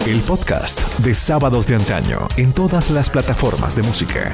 el podcast de Sábados de Antaño en todas las plataformas de música.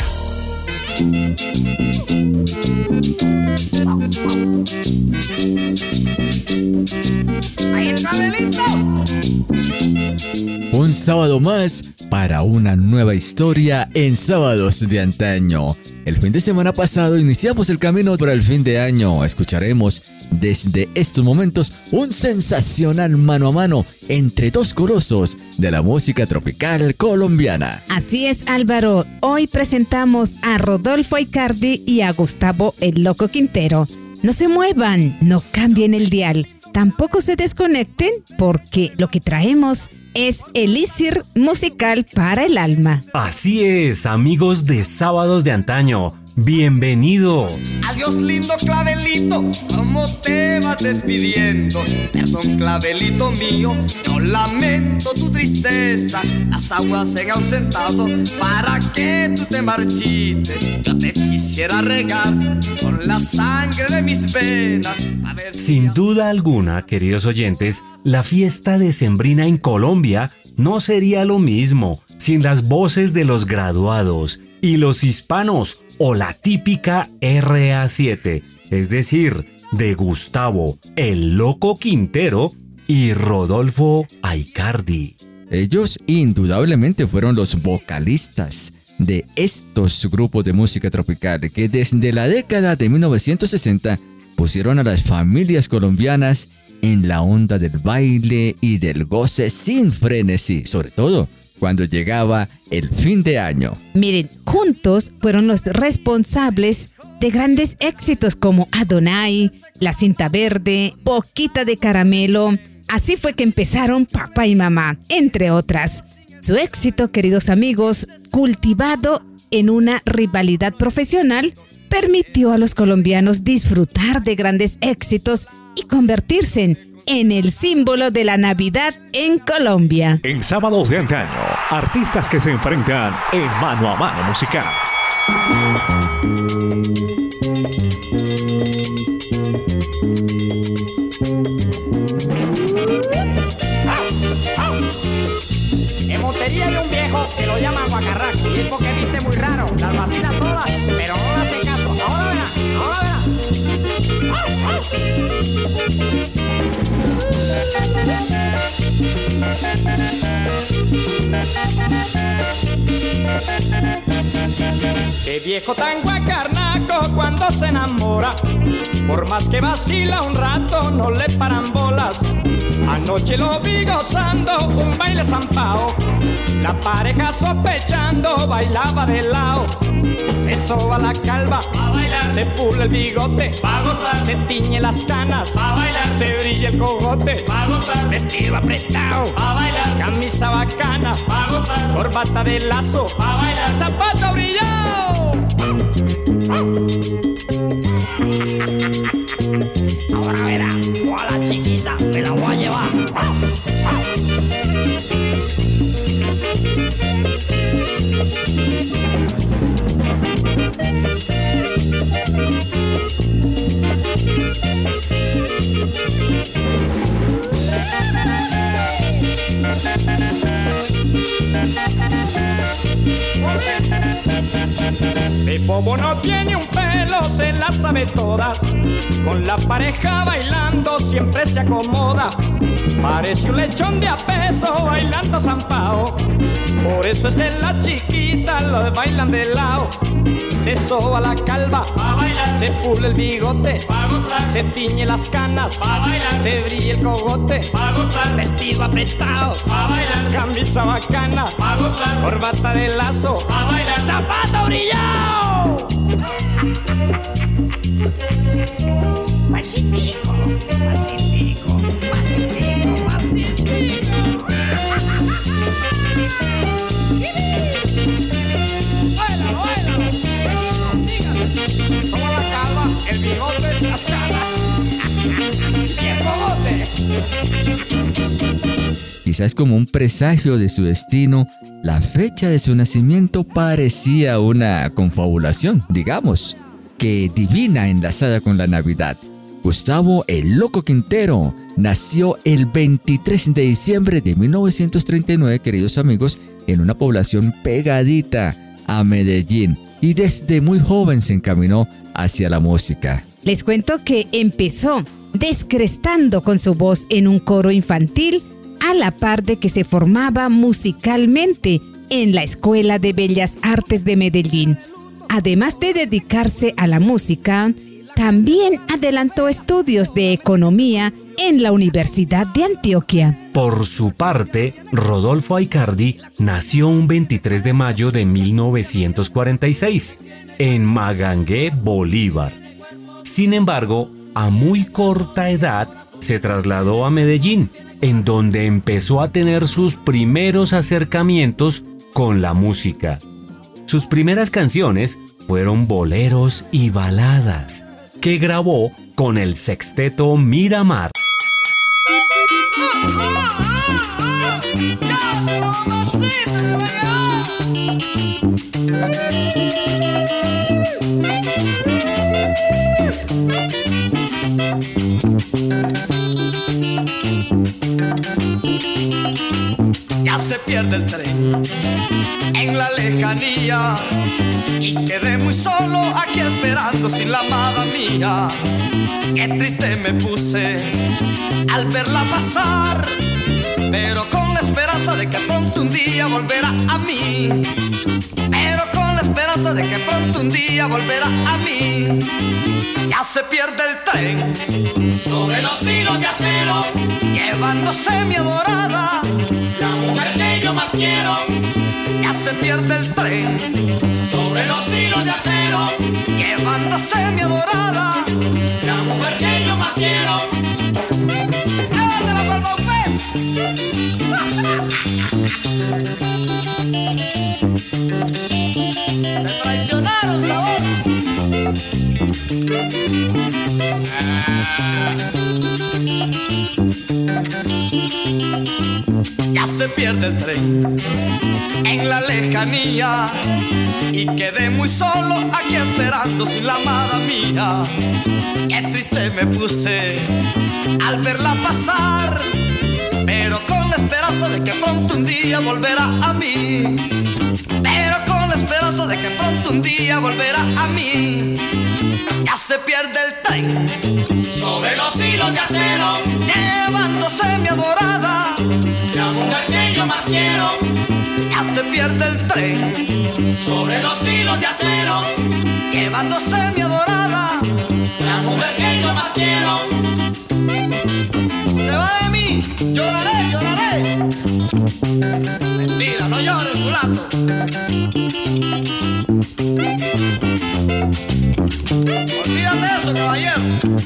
Un sábado más para una nueva historia en Sábados de Antaño. El fin de semana pasado iniciamos el camino para el fin de año. Escucharemos desde estos momentos un sensacional mano a mano entre dos colosos de la música tropical colombiana. Así es, Álvaro. Hoy presentamos a Rodolfo Aicardi y a Gustavo el Loco Quintero. No se muevan, no cambien el dial, tampoco se desconecten porque lo que traemos es elixir musical para el alma. Así es, amigos de Sábados de Antaño. Bienvenidos. Adiós, lindo clavelito, ¿cómo te vas despidiendo? Perdón, clavelito mío, yo lamento tu tristeza. Las aguas se han ausentado para que tú te marchites. Yo te quisiera regar con la sangre de mis venas. Sin duda alguna, queridos oyentes, la fiesta decembrina en Colombia no sería lo mismo sin las voces de los graduados y los hispanos o la típica RA7, es decir, de Gustavo el Loco Quintero y Rodolfo Aicardi. Ellos indudablemente fueron los vocalistas de estos grupos de música tropical que desde la década de 1960 pusieron a las familias colombianas en la onda del baile y del goce sin frenesí, sobre todo cuando llegaba el fin de año. Miren, juntos fueron los responsables de grandes éxitos como Adonai, La Cinta Verde, Boquita de Caramelo. Así fue que empezaron Papá y Mamá, entre otras. Su éxito, queridos amigos, cultivado en una rivalidad profesional, permitió a los colombianos disfrutar de grandes éxitos y convertirse en el símbolo de la Navidad en Colombia. En Sábados de Antaño, artistas que se enfrentan en mano a mano musical. En Montería hay un viejo que lo llaman guacarraco y es porque viste muy raro, las vacila todas, pero no le hace caso. Ahora verá, ahora verá. Qué viejo tan guacarnaco cuando se enamora, por más que vacila un rato no le paran bolas. Anoche lo vi gozando un baile zampao, la pareja sospechando bailaba de lado. Se soba la calva, a bailar, se pula el bigote, va a gozar, se tiñe las canas, a bailar, se brilla el cogote, va a gozar, vestido apretado, a bailar, camisa bacana, va a gozar, corbata de lazo, a bailar, zapato brillado. Ahora verá, o a la chiquita me la voy a llevar. De bobo no tiene un pelo, se la sabe todas. Con la pareja bailando siempre se acomoda. Parece un lechón de a peso bailando zampao. Por eso es que la chiquita lo bailan de lado. Se soba la calva, a bailar, se pule el bigote, a gozar, se tiñe las canas, a bailar, se brilla el cogote, a gozar, vestido apretado, a bailar, camisa bacana, a gozar, corbata de lazo, a bailar, zapato brillado. Pasitico, pasitico, pasitico, pasitico. Bailalo, bailalo. Toma la calva, el bigote, las canas y el cogote. Quizás como un presagio de su destino, la fecha de su nacimiento parecía una confabulación, digamos, que divina enlazada con la Navidad. Gustavo el Loco Quintero nació el 23 de diciembre de 1939, queridos amigos, en una población pegadita a Medellín, y desde muy joven se encaminó hacia la música. Les cuento que empezó descrestando con su voz en un coro infantil, a la par de que se formaba musicalmente en la Escuela de Bellas Artes de Medellín. Además de dedicarse a la música, también adelantó estudios de economía en la Universidad de Antioquia. Por su parte, Rodolfo Aicardi nació un 23 de mayo de 1946 en Magangué, Bolívar. Sin embargo, a muy corta edad se trasladó a Medellín, en donde empezó a tener sus primeros acercamientos con la música. Sus primeras canciones fueron boleros y baladas, que grabó con el sexteto Miramar. Ya se pierde el tren en la lejanía y quedé muy solo aquí esperando sin la amada mía. Qué triste me puse al verla pasar, pero con la esperanza de que pronto un día volverá a mí. Pero con la esperanza de que pronto un día volverá a mí. Ya se pierde el tren sobre los hilos de acero, llevándose mi adorada, la mujer que yo más quiero. Ya se pierde el tren sobre los hilos de acero, llevándose mi adorada, la mujer que yo más quiero. ¡Llévatela por los ¡me traicionaron, sabor! Ya se pierde el tren en la lejanía y quedé muy solo aquí esperando sin la amada mía. Qué triste me puse al verla pasar, pero con la esperanza de que pronto un día volverá a mí. Pero con la esperanza de que pronto un día volverá a mí. Ya se pierde el tren sobre los hilos de acero, llevándose mi adorada, la mujer que yo más quiero. Ya se pierde el tren sobre los hilos de acero, llevándose mi adorada, la mujer que yo más quiero. Se va de mí, lloraré, lloraré. Mentira, no llores, mulato. Olvídate de eso, caballero.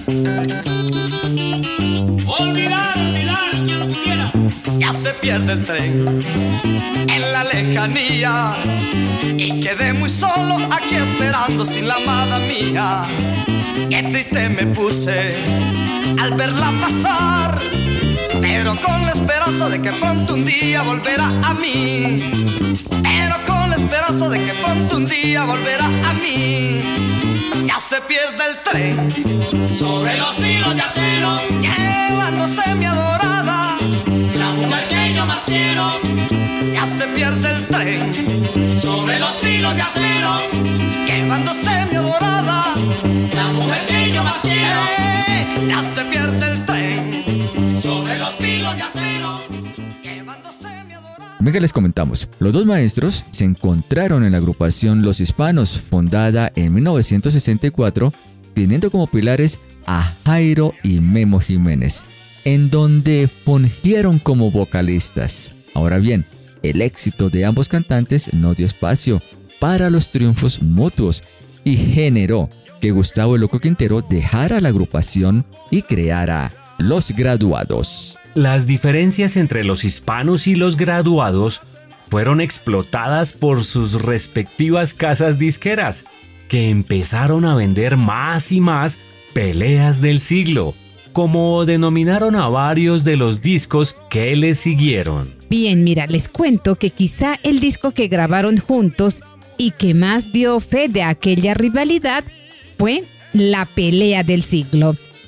Olvidar, quien pudiera. Ya se pierde el tren en la lejanía y quedé muy solo aquí esperando sin la amada mía. Qué triste me puse al verla pasar, pero con la esperanza de que pronto un día volverá a mí. Pero con la esperanza de que pronto un día volverá a mí. Ya se pierde el tren sobre los hilos de acero, llevándose mi adorada, la mujer que yo más quiero. Ya se pierde el tren sobre los hilos de acero, llevándose mi adorada, la mujer que yo más quiero. Ya se pierde el tren sobre los hilos de acero, llevándose mi adorada. Venga, les comentamos, los dos maestros se encontraron en la agrupación Los Hispanos, fundada en 1964, teniendo como pilares a Jairo y Memo Jiménez, en donde fungieron como vocalistas. Ahora bien, el éxito de ambos cantantes no dio espacio para los triunfos mutuos y generó que Gustavo el Loco Quintero dejara la agrupación y creara Los Graduados. Las diferencias entre los hispanos y los graduados fueron explotadas por sus respectivas casas disqueras, que empezaron a vender más y más peleas del siglo, como denominaron a varios de los discos que les siguieron. Bien, mira, les cuento que quizá el disco que grabaron juntos y que más dio fe de aquella rivalidad fue La Pelea del Siglo.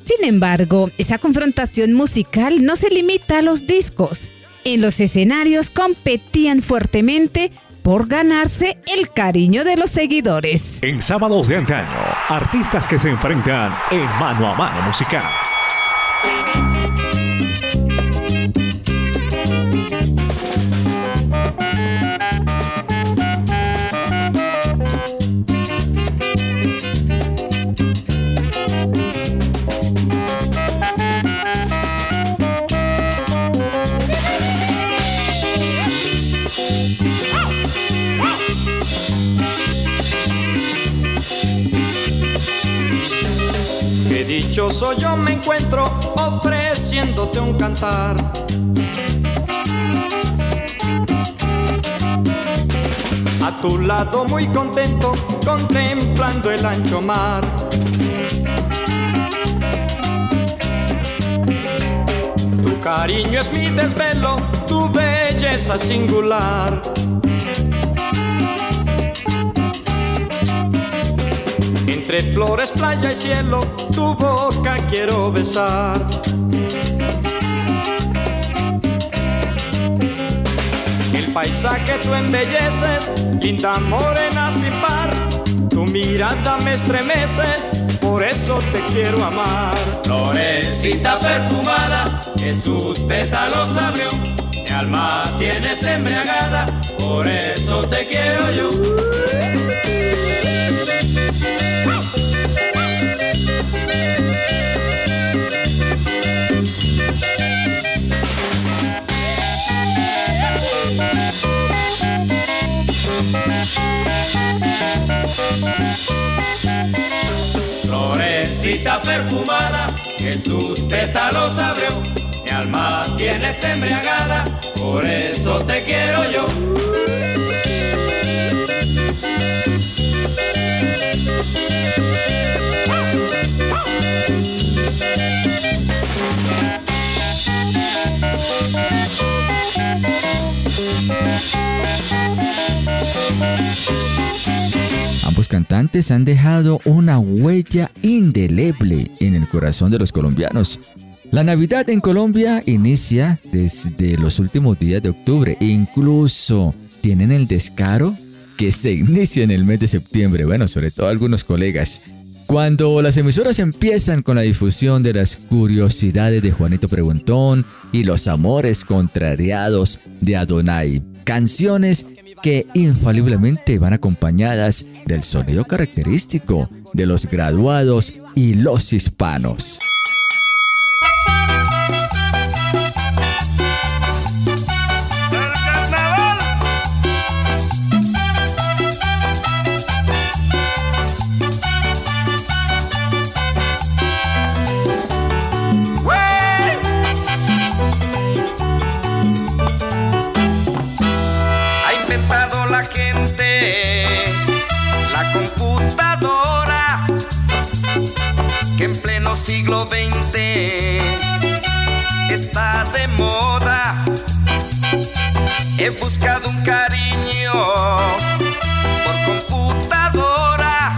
Sin embargo, esa confrontación musical no se limita a los discos. En los escenarios competían fuertemente por ganarse el cariño de los seguidores. En sábados de antaño, artistas que se enfrentan en Mano a Mano Musical. Qué dichoso yo me encuentro ofreciéndote un cantar. A tu lado muy contento, contemplando el ancho mar. Tu cariño es mi desvelo, tu belleza singular. Entre flores, playa y cielo, tu boca quiero besar. El paisaje tú embelleces, linda morena sin par. Tu mirada me estremece, por eso te quiero amar. Florecita perfumada, que sus pétalos abrió. Mi alma tienes embriagada, por eso te quiero yo. Florecita perfumada, que sus pétalos abrió. Mi alma tienes embriagada, por eso te quiero yo. Ambos cantantes han dejado una huella indeleble en el corazón de los colombianos. La Navidad en Colombia inicia desde los últimos días de octubre e incluso tienen el descaro que se inicia en el mes de septiembre. Bueno, sobre todo algunos colegas. Cuando las emisoras empiezan con la difusión de las curiosidades de Juanito Preguntón y los amores contrariados de Adonai. Canciones que infaliblemente van acompañadas del sonido característico de los graduados y los hispanos. Siglo XX está de moda. He buscado un cariño por computadora,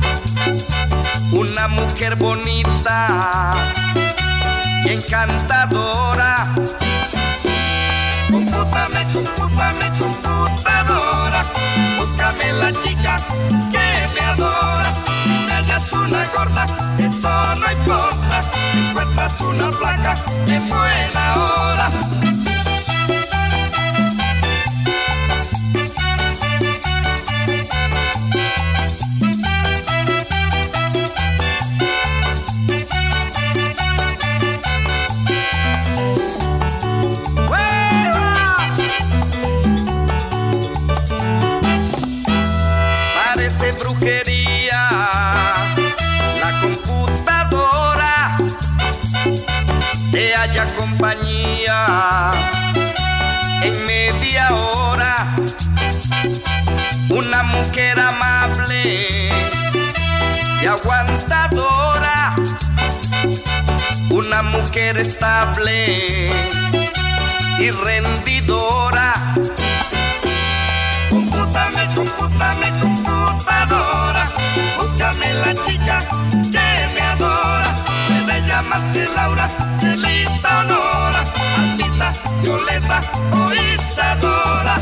una mujer bonita y encantadora. Compútame, compútame, computadora, búscame la chica que me adora. Si me hallas una gorda, eso no importa. Si encuentras una flaca, en buena hora. Parece brujería la computadora, te halla compañía en media hora. Una mujer amable y aguantadora, una mujer estable y rendidora. Compútame, compútame, computadora, búscame la chica que me adora. De ella llamas Laura, Chelita, Honora, Almita, Violeta o Isadora.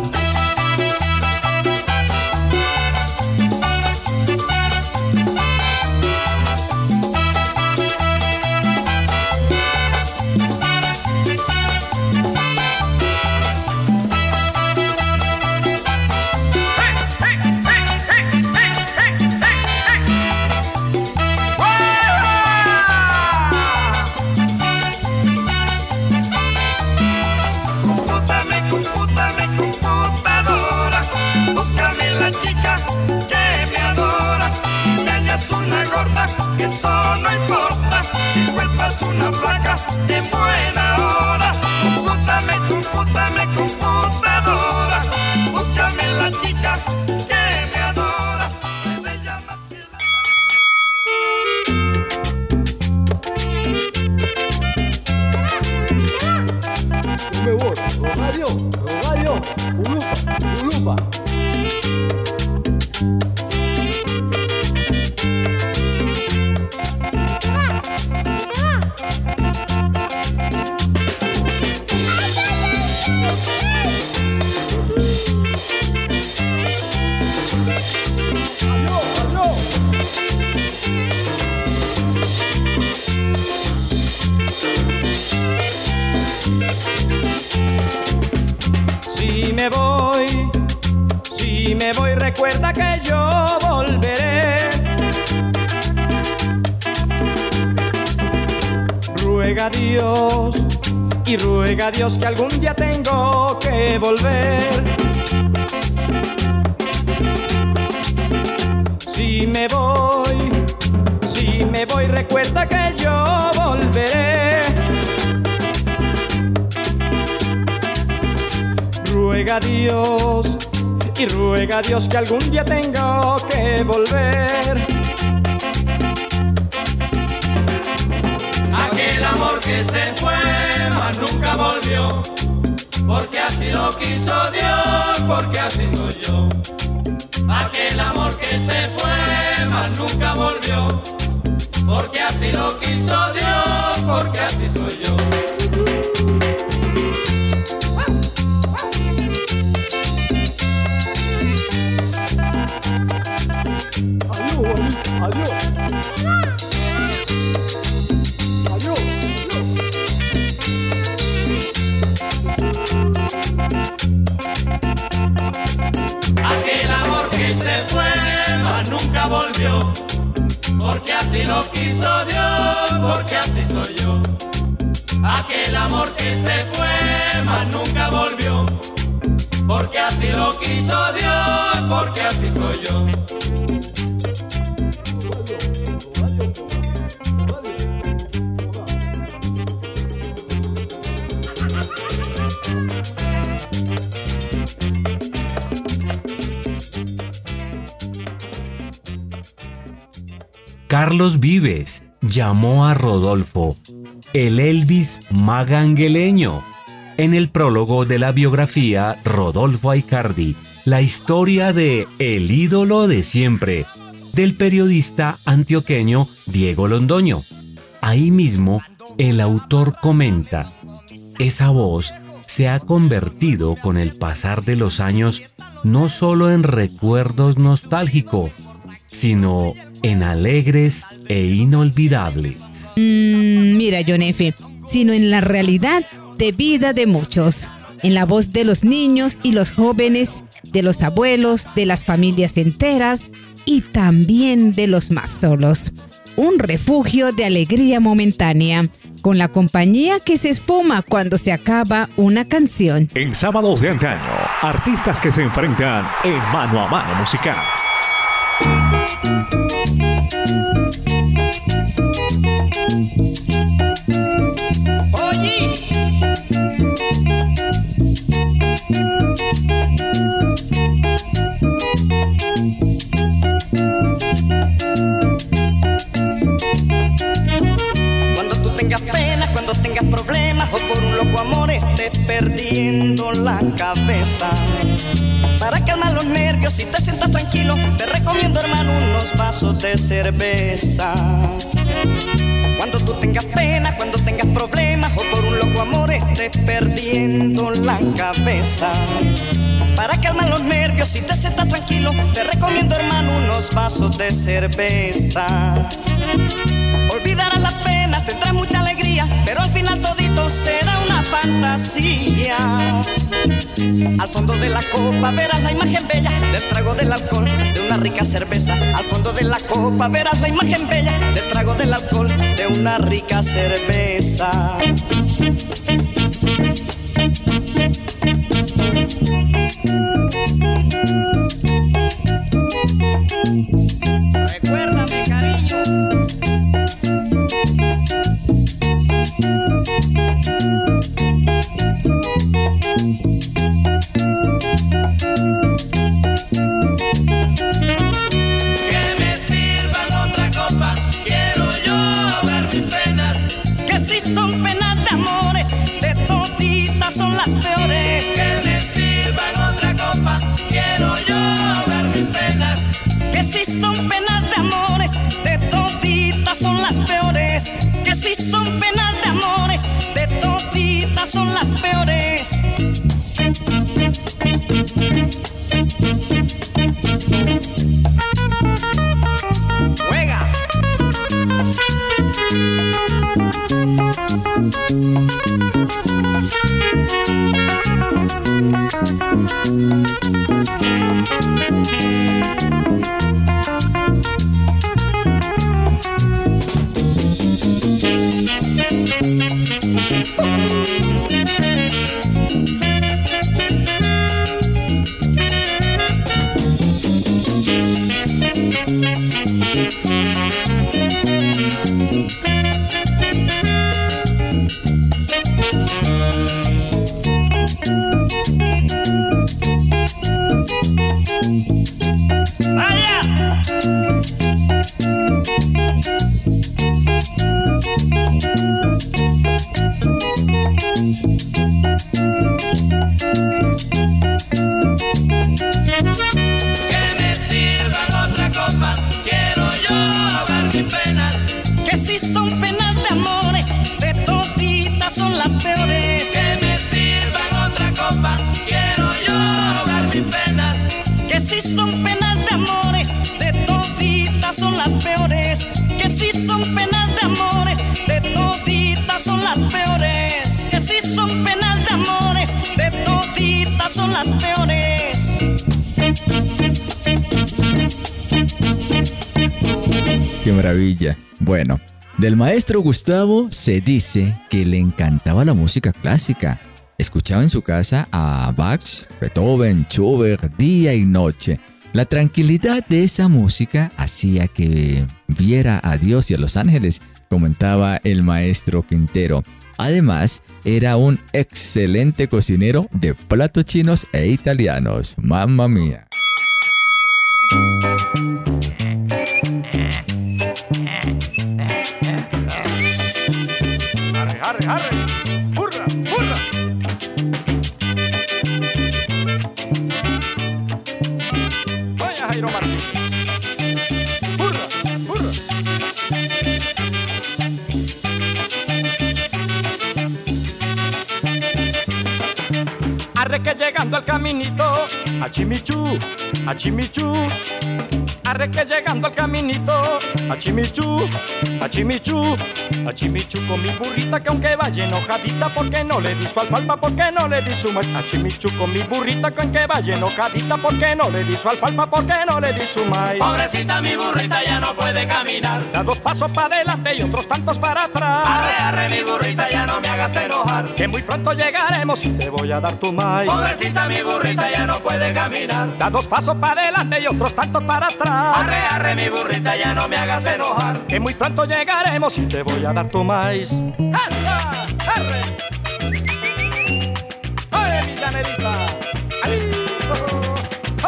Una gorda, eso no importa, si cuerpas una flaca en buena hora. Compútame, computadora, búscame la chica que me adora. Me llama Romario, Ulupa. Si me voy, recuerda que yo volveré. Ruega a Dios y ruega a Dios que algún día tengo que volver. Si me voy, recuerda que yo volveré. Ruega a Dios y ruega a Dios que algún día tengo que volver. Aquel amor que se fue, mas nunca volvió, porque así lo quiso Dios, porque así soy yo. Aquel amor que se fue, mas nunca volvió, porque así lo quiso Dios, porque así soy yo. Aquel amor que se fue, mas nunca volvió, porque así lo quiso Dios, porque así soy yo. Aquel amor que se fue, mas nunca volvió, porque así lo quiso Dios, porque así soy yo. Carlos Vives llamó a Rodolfo el Elvis magangueleño. En el prólogo de la biografía Rodolfo Aicardi, la historia de El ídolo de siempre, del periodista antioqueño Diego Londoño. Ahí mismo, el autor comenta: esa voz se ha convertido con el pasar de los años no solo en recuerdos nostálgicos, sino en alegres e inolvidables. Mira, John F., sino en la realidad de vida de muchos, en la voz de los niños y los jóvenes, de los abuelos, de las familias enteras y también de los más solos. Un refugio de alegría momentánea, con la compañía que se esfuma cuando se acaba una canción. En Sábados de Antaño, artistas que se enfrentan en Mano a Mano Musical. Oye, cuando tú tengas penas, cuando tengas problemas o por un loco amor estés perdiendo la cabeza, cabeza. Para calmar los nervios y te sientas tranquilo, te recomiendo, hermano, unos vasos de cerveza. Cuando tú tengas pena, cuando tengas problemas o por un loco amor estés perdiendo la cabeza. Para calmar los nervios y te sientas tranquilo, te recomiendo, hermano, unos vasos de cerveza. Olvidarás las penas, tendrás mucha alegría, pero al final todito será una fantasía. Al fondo de la copa verás la imagen bella del trago del alcohol de una rica cerveza. Al fondo de la copa verás la imagen bella del trago del alcohol de una rica cerveza. Recuérdame, cariño. Que me sirvan otra copa, quiero yo ahogar mis penas. Que si son penas de amores, de toditas son las peores. Que me sirvan otra copa, quiero yo ahogar mis penas. Que si son penas de amores, de toditas son las peores. Que si son penas de amores, de toditas son las peores. Juega. ¡Qué maravilla! Bueno, del maestro Gustavo se dice que le encantaba la música clásica. Escuchaba en su casa a Bach, Beethoven, Schubert, día y noche. La tranquilidad de esa música hacía que viera a Dios y a los ángeles, comentaba el maestro Quintero. Además, era un excelente cocinero de platos chinos e italianos. ¡Mamma mía! ¡Arre, arre! ¡Hurra, hurra! ¡Vaya, Jairo Martín! ¡Hurra, hurra! Arre que llegando al caminito, a Chimichú, a Chimichú. Arre que llegando al caminito, a Chimichú, a Chimichú, a Chimichú con mi burrita que aunque vaya enojadita, porque no le di su alfalfa, porque no le di su maíz. A Chimichú con mi burrita que aunque vaya enojadita, porque no le di su alfalfa, porque no le di su maíz. Pobrecita mi burrita ya no puede caminar. Da 2 pasos para adelante y otros tantos para atrás. Arre, arre mi burrita, ya no me hagas enojar. Que muy pronto llegaremos y te voy a dar tu maíz. Pobrecita mi burrita ya no puede caminar. Da 2 pasos para adelante y otros tantos para atrás. Arre, arre mi burrita, ya no me hagas enojar. Que muy pronto llegaremos y te voy a dar tu maíz. ¡Esa! ¡Arre! ¡Ay, mi llanerita! ¡Ay! ¡Oh! ¡Oh!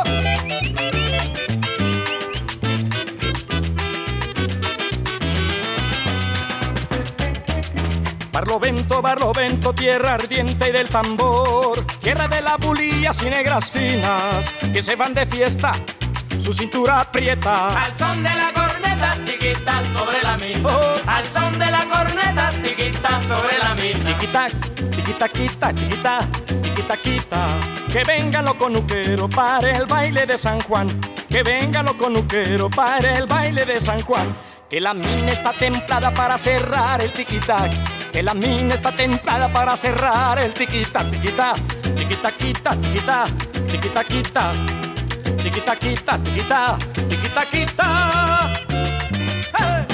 Barlovento Barlovento, Barlovento, tierra ardiente y del tambor, tierra de la bulillas y negras finas que se van de fiesta, su cintura aprieta. Al son de la corneta, tiquita sobre la misma. Al son de la corneta, tiquita sobre la misma. Tiquita, tiquita, quita, chiquita, tiquita, quita. Que vengan los conuqueros para el baile de San Juan. Que vengan los conuqueros para el baile de San Juan. Que la mina está templada para cerrar el tiquitac. Que la mina está templada para cerrar el tiquitac. Tiquita, tiquita, quita, tiquita, tiquita, quita. Tiquita, quita, tiquita, tiquita, quita. ¡Hey!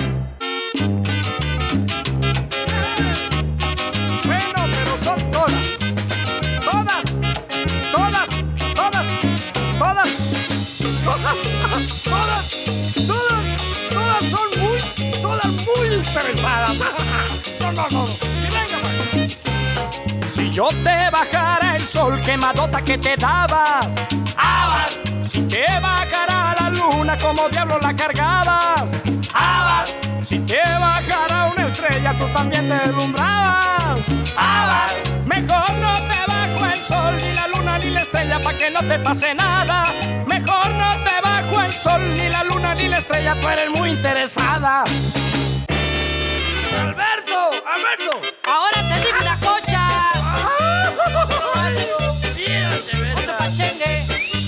Bueno, pero son todas, todas, todas, todas, todas, todas, todas, todas, todas son todas muy interesadas. No. Y venga, pues. Si yo te bajara el sol, quemadota que te dabas, habas. Si te bajara la luna, como diablo la cargabas, habas. Si te bajara una estrella, tú también te deslumbrabas, habas. Mejor no te bajo el sol, ni la luna, ni la estrella, pa' que no te pase nada. Mejor no te bajo el sol, ni la luna, ni la estrella, tú eres muy interesada. Alberto, Ahora te digo una cocha. Otro pachengue.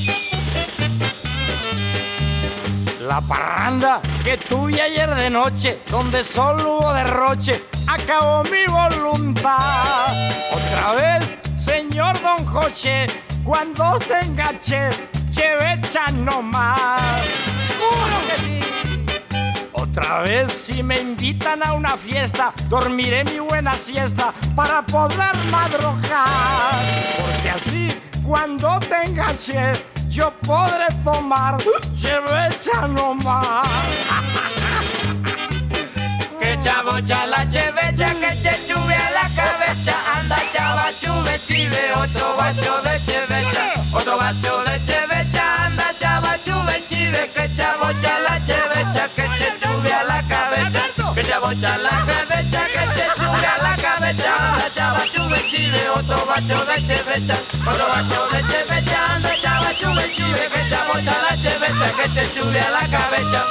La parranda que tuve ayer de noche, donde solo hubo derroche, acabó mi voluntad. Otra vez, señor Don Joche, cuando te enganché, chevecha nomás. ¡Juro que sí! Otra vez, si me invitan a una fiesta, dormiré mi buena siesta para poder madrugar. Porque así, cuando te enganché, yo podré tomar chevecha nomás. Que chabocha la chevecha, que te chube a la cabeza. Anda chava, chube, chive, otro vaso de chevecha. Otro vaso de chevecha, anda chava, chube, chive. Que chabocha la chevecha, que te chube a la cabeza. Que chabocha la chevecha, que te chube a la cabeza. Anda chava, chube, chive, otro vaso de chevecha. Otro vaso de chevecha, anda chava, chube, chive. Que chabocha la chevecha, que te chube a la cabeza.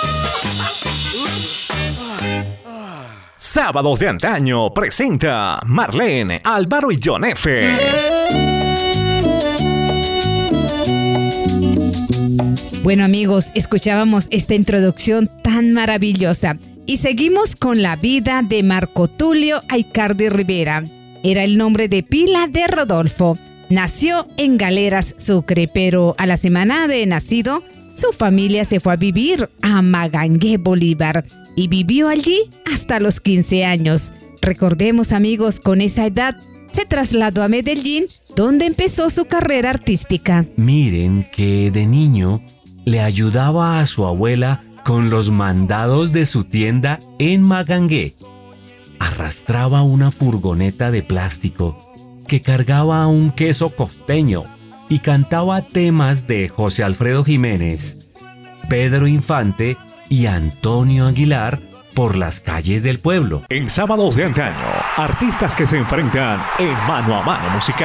Sábados de Antaño presenta Marlene, Álvaro y John F. Bueno amigos, escuchábamos esta introducción tan maravillosa y seguimos con la vida de Marco Tulio Aicardi Rivera. Era el nombre de pila de Rodolfo. Nació en Galeras, Sucre, pero a la semana de nacido, su familia se fue a vivir a Magangué, Bolívar, y vivió allí hasta los 15 años. Recordemos amigos, con esa edad se trasladó a Medellín, donde empezó su carrera artística. Miren que de niño le ayudaba a su abuela con los mandados de su tienda en Magangué. Arrastraba una furgoneta de plástico que cargaba un queso costeño y cantaba temas de José Alfredo Jiménez, Pedro Infante y Antonio Aguilar por las calles del pueblo. En Sábados de Antaño, artistas que se enfrentan en Mano a Mano Musical.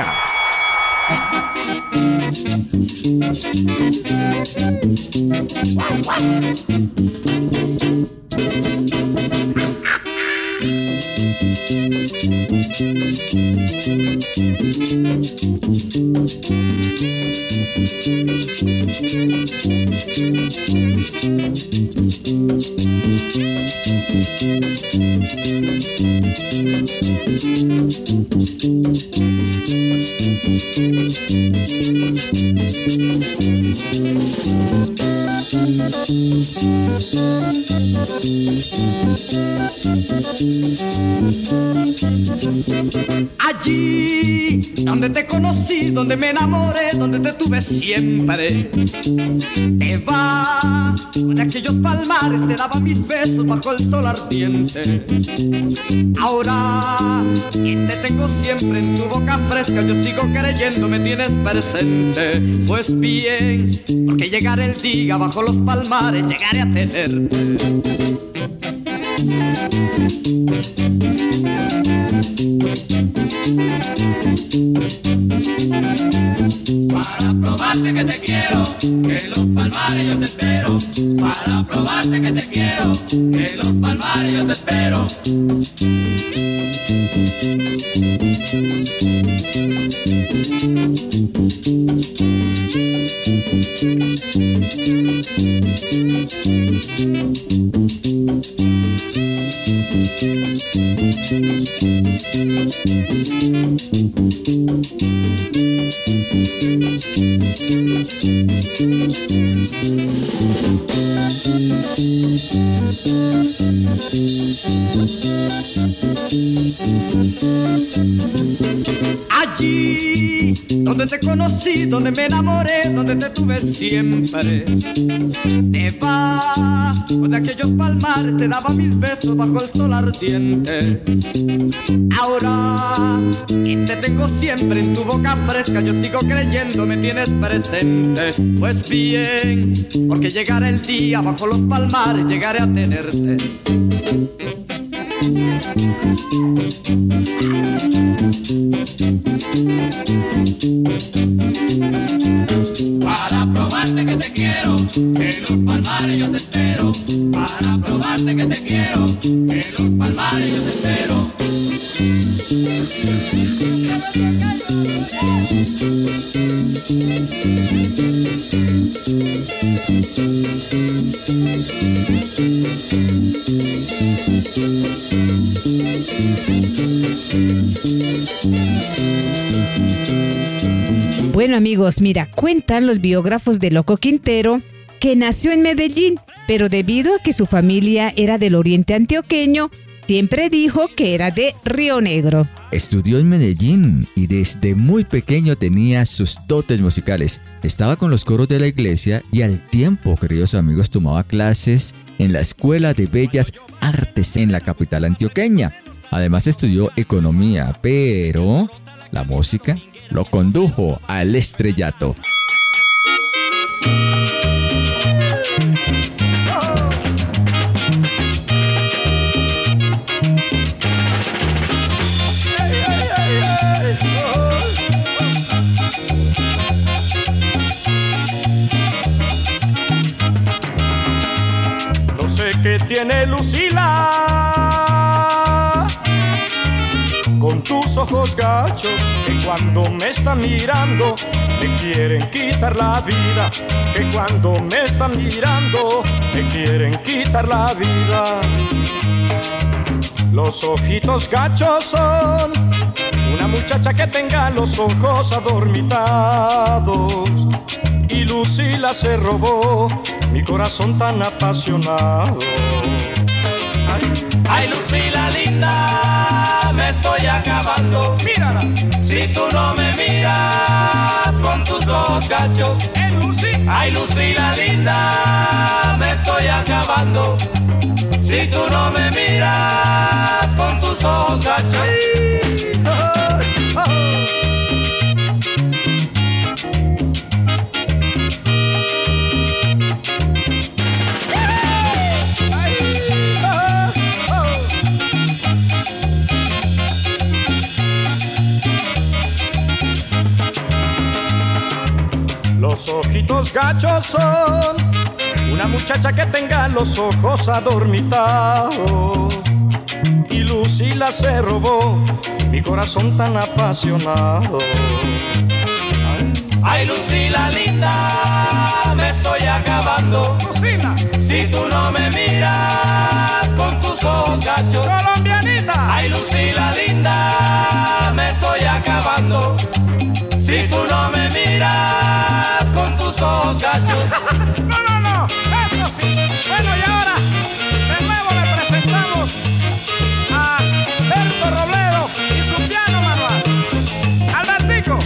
Allí donde te conocí, donde me enamoré, donde te tuve siempre, te va con aquellos palmares, te daba mis besos bajo el sol ardiente. Ahora que te tengo siempre en tu boca fresca, yo sigo creyendo me tienes presente. Pues bien, porque llegará el día bajo los palmares, llegaré a tenerte. probarte que te quiero, que los palmares yo te espero. Para probarte que te quiero, que los palmares yo te espero. Allí donde te conocí, donde me enamoré, donde te tuve siempre, debajo de aquellos palmares te daba mis besos bajo el sol ardiente. Ahora que te tengo siempre en tu boca fresca, yo sigo creyendo me tienes presente. Pues bien, porque llegará el día bajo los palmares, llegaré a tenerte. Para probarte que te quiero, que los palmares yo te espero. Para probarte que te quiero, que los palmares yo te espero. Bueno amigos, mira, cuentan los biógrafos de Loco Quintero que nació en Medellín, pero debido a que su familia era del oriente antioqueño, siempre dijo que era de Río Negro. Estudió en Medellín y desde muy pequeño tenía sus dotes musicales. Estaba con los coros de la iglesia y al tiempo, queridos amigos, tomaba clases en la Escuela de Bellas Artes en la capital antioqueña. Además estudió economía, pero la música lo condujo al estrellato. No sé qué tiene Lucila con tus ojos gachos, que cuando me están mirando me quieren quitar la vida, que cuando me están mirando me quieren quitar la vida. Los ojitos gachos son una muchacha que tenga los ojos adormitados, y Lucila se robó mi corazón tan apasionado. Ay, Lucila linda, me estoy acabando. Mírala, si tú no me miras con tus ojos gachos. Ay, Lucila linda, me estoy acabando. Si tú no me miras con tus ojos gachos. Los ojitos gachos son una muchacha que tenga los ojos adormitados, y Lucila se robó mi corazón tan apasionado. Ay, Lucila linda, me estoy acabando. Lucila, si tú no me miras con tus ojos gachos. Colombianita. Ay, Lucila linda, me estoy acabando. Si tú no me miras con tus ojos gachos. No, eso sí. Bueno, y ahora de nuevo le presentamos a Berto Robledo y su piano manual. Albertico.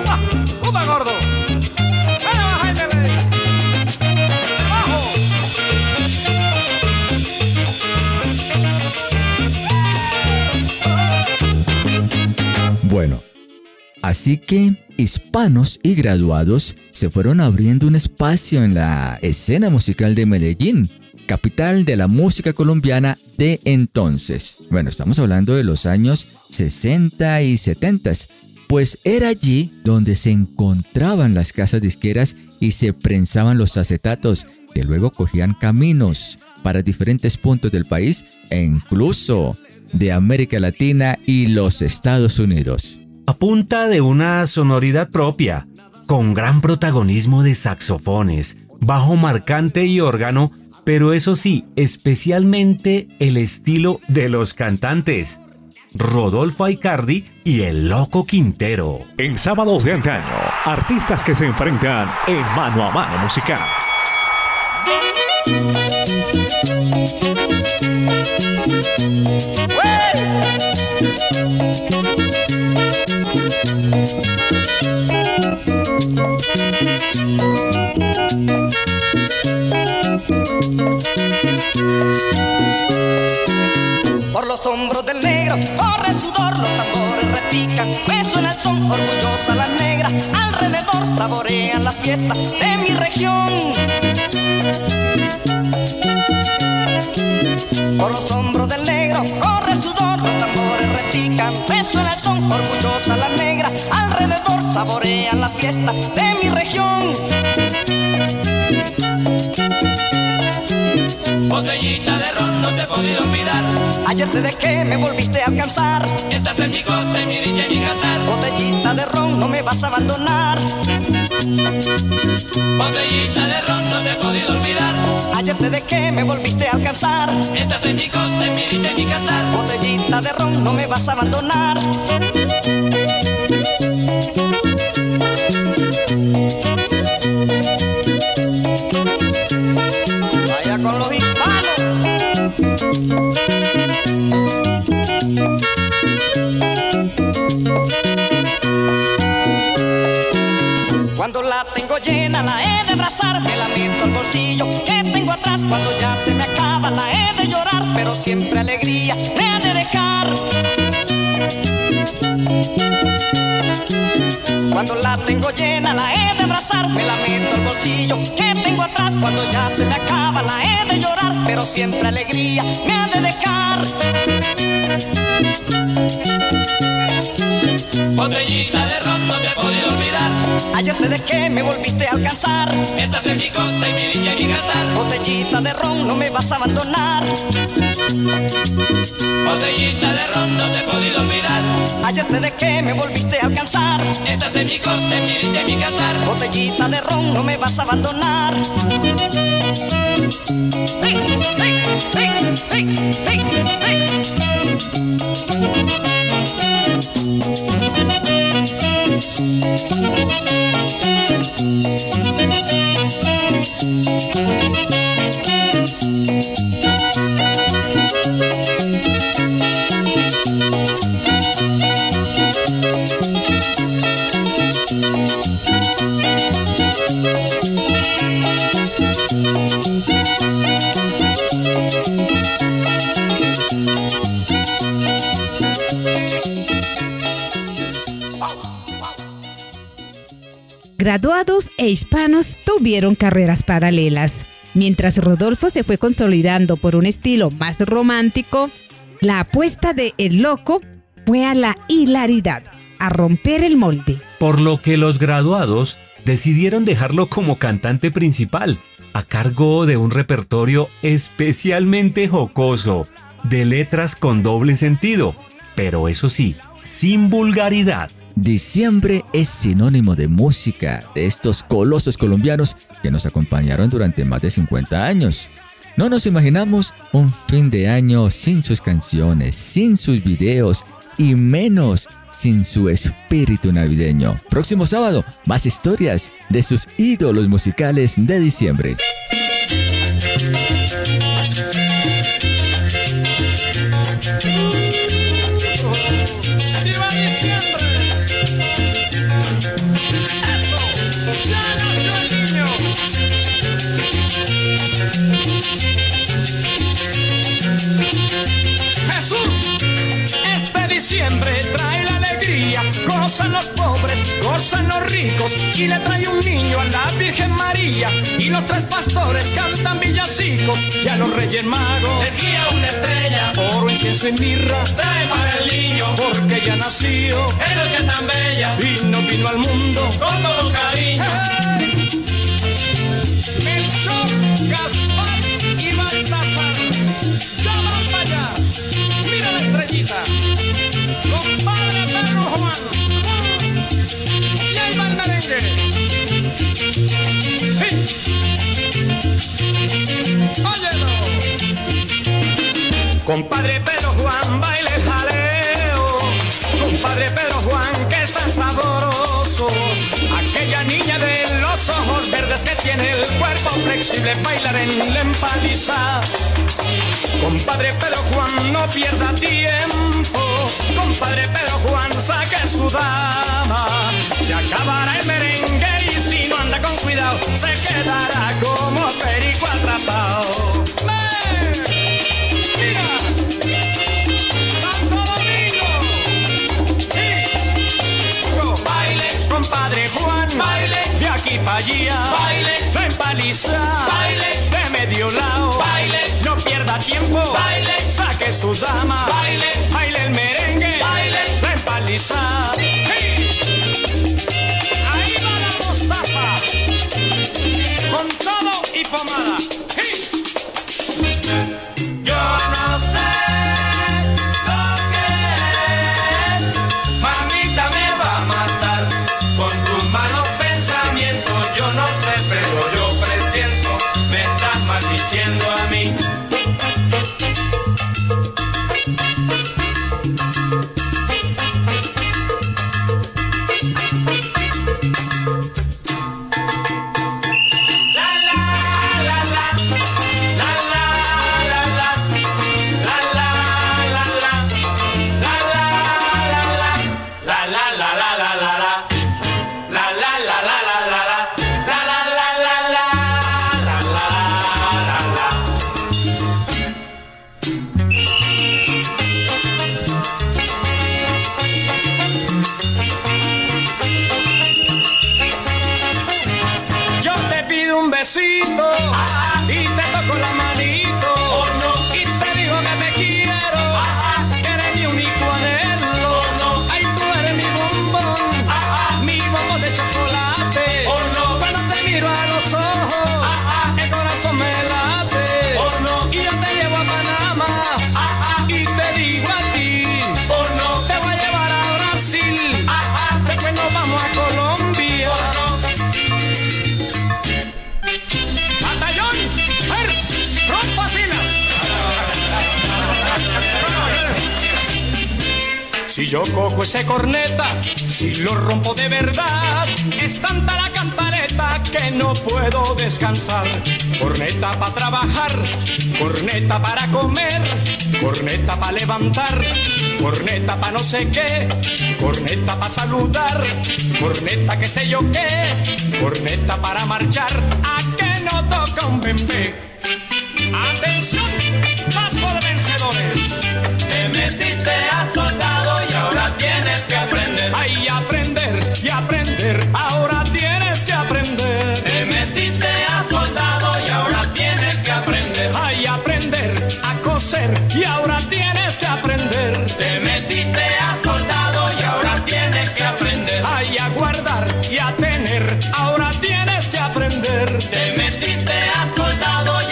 ¡Upa, gordo! ¡Dale, baja, dale! ¡Abajo! Bueno, así que hispanos y graduados se fueron abriendo un espacio en la escena musical de Medellín, capital de la música colombiana de entonces. Bueno, estamos hablando de los años 60 y 70, pues era allí donde se encontraban las casas disqueras y se prensaban los acetatos, que luego cogían caminos para diferentes puntos del país e incluso de América Latina y los Estados Unidos. A punta de una sonoridad propia, con gran protagonismo de saxofones, bajo marcante y órgano, pero eso sí, especialmente el estilo de los cantantes, Rodolfo Aicardi y el Loco Quintero. En Sábados de Antaño, artistas que se enfrentan en mano a mano musical. Por los hombros del negro corre sudor, los tambores repican, resuena el son, orgullosa la negra, alrededor saborean la fiesta de mi región. Por los hombros del negro corre sudor, los tambores repican, resuena el son, orgullosa la negra, alrededor saborean la fiesta de mi región. Botellita de ron, no te he podido olvidar. Ayer te dejé, me volviste a alcanzar. Estás en mi costa, en mi dicha y mi cantar. Botellita de ron, no me vas a abandonar. Botellita de ron, no te he podido olvidar. Ayer te dejé, me volviste a alcanzar. Estás en mi costa, en mi dicha y mi cantar. Botellita de ron, no me vas a abandonar. Vaya con los hispanos. Cuando la tengo llena la he de abrazar, me la meto al bolsillo que tengo atrás. Cuando ya se me acaba la he de llorar, pero siempre alegría me ha de dejar. Cuando la tengo llena la he de abrazar, me la meto al bolsillo que tengo atrás. Cuando ya se me acaba la he de llorar, pero siempre alegría me ha de dejar. Botellita de ron, no te he podido olvidar. Ayer te dejé, me volviste a alcanzar. Estás en mi costa y mi dicha y mi cantar. Botellita de ron, no me vas a abandonar. Botellita de ron, no te he podido olvidar. Ayer te dejé, me volviste a alcanzar. Estás en mi costa, en mi dicha y mi cantar. Botellita de ron, no me vas a abandonar. ¡Hey, hey, hey, hey, hey, hey! Graduados e hispanos tuvieron carreras paralelas. Mientras Rodolfo se fue consolidando por un estilo más romántico, la apuesta de El Loco fue a la hilaridad, a romper el molde. Por lo que los Graduados decidieron dejarlo como cantante principal, a cargo de un repertorio especialmente jocoso, de letras con doble sentido, pero eso sí, sin vulgaridad. Diciembre es sinónimo de música de estos colosos colombianos que nos acompañaron durante más de 50 años. No nos imaginamos un fin de año sin sus canciones, sin sus videos y menos sin su espíritu navideño. Próximo sábado, más historias de sus ídolos musicales de diciembre. ¡Viva diciembre! danzan los ricos y le trae un niño a la Virgen María. Y los tres pastores cantan villancicos y a los Reyes Magos les guía una estrella. Oro, incienso y mirra Trae para el niño, porque ya nació en noche tan bella, y nos vino al mundo con todo cariño. Melchor, Gaspar y Baltasar, ya van para allá. Mira la estrellita, compadre Pedro Juan, y ahí va el merengue. Óyelo. Compadre Pedro Juan, baile jaleo. Compadre Pedro Juan, que está sabroso. Aquella niña de los ojos verdes que tiene el cuerpo flexible, bailar en la empaliza. Compadre Pedro Juan, no pierda tiempo. Compadre Pedro Juan, saque su dama. Se acabará el merengue y si no anda con cuidado, se quedará como perico atrapado. Compadre Juan, baile, de aquí para allá, baile, la empaliza, baile, de medio lado, baile, no pierda tiempo, baile, saque su dama, baile, baile el merengue, baile, la empaliza. Ahí va la mostaza, con todo y pomada. Yo no sé lo que es, mamita me va a matar con tus malos pensamientos. Yo no sé, pero yo presiento, me estás maldiciendo a mí. Besito, y te toco la manito, y te digo que te quiero, que eres mi único anhelo, ay tú eres mi bombón de chocolate, cuando te miro a los ojos, el corazón me late, y yo te llevo a Panamá, y te digo a ti, te voy a llevar a Brasil, después nos vamos a Colombia. Si yo cojo ese corneta, si lo rompo de verdad, es tanta la cantaleta que no puedo descansar. Corneta para trabajar, corneta para comer, corneta para levantar, corneta para no sé qué, corneta para saludar, corneta que sé yo qué, corneta para marchar, a que no toca un bembé. Atención, paso de vencedores. Te metiste a soldado y ahora tienes que aprender. Ay, aprender y aprender, ahora tienes que aprender. Te metiste a soldado y ahora tienes que aprender. Ay, aprender a coser y ahora tienes que aprender. Te metiste a soldado y ahora tienes que aprender. Ay, a guardar y a tener, ahora tienes que aprender. Te metiste a soldado y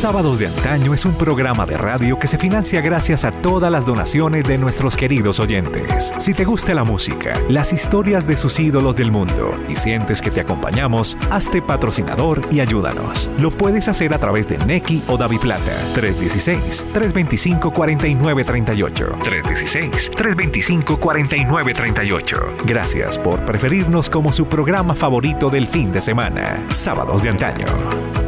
Sábados de Antaño es un programa de radio que se financia gracias a todas las donaciones de nuestros queridos oyentes. Si te gusta la música, las historias de sus ídolos del mundo y sientes que te acompañamos, hazte patrocinador y ayúdanos. Lo puedes hacer a través de Nequi o DaviPlata. 316-325-4938. 316-325-4938. Gracias por preferirnos como su programa favorito del fin de semana. Sábados de Antaño.